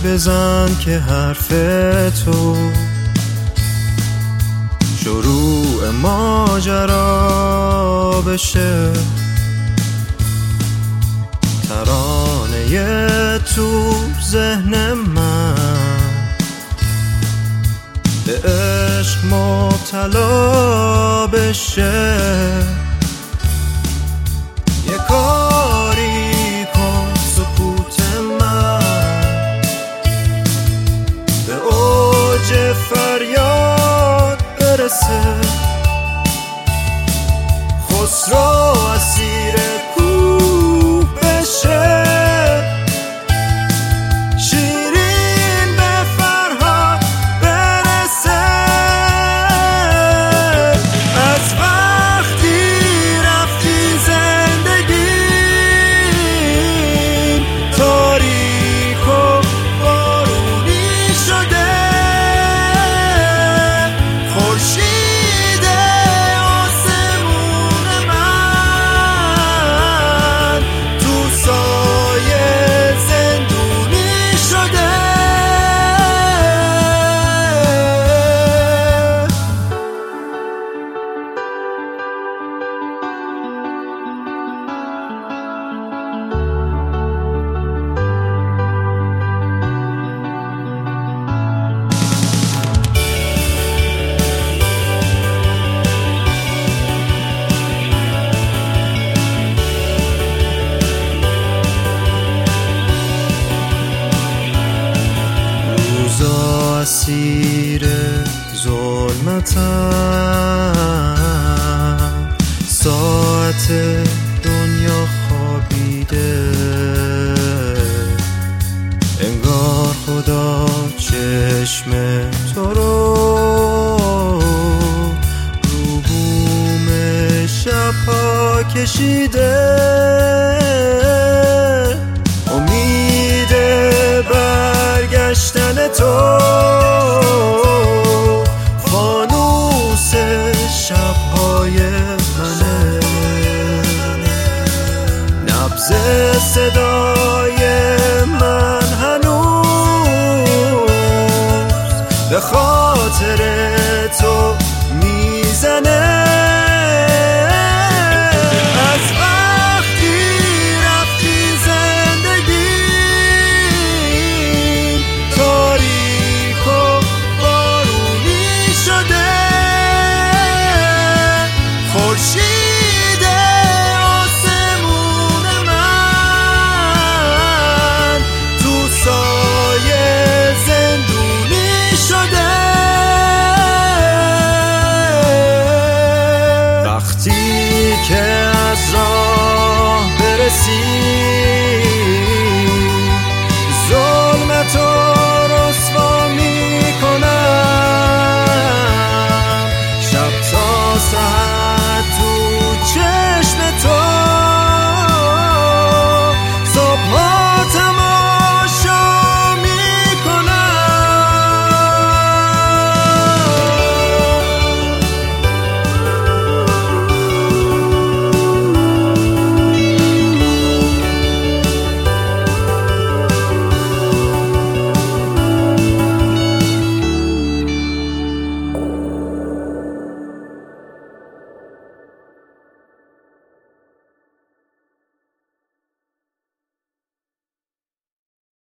بزن که حرف تو شروع ماجرا بشه، ترانه تو ذهن من به عشق مبتلا بشه. یه کاری کن سکوت من به اوج فریاد برسه، خسرو اسیر کوه بشه، شیرین به فرهاد برسه. از وقتی رفتی زندگیم تاریک و بارونی شده، خورشید آسمون من تو سایه زندونی شده. روزا اسیر ظلمتم، ساعت دنیا خوابیده، انگار خدا چشم تو رو رو بوم شب‌ها کشیده. امید برگشتن تو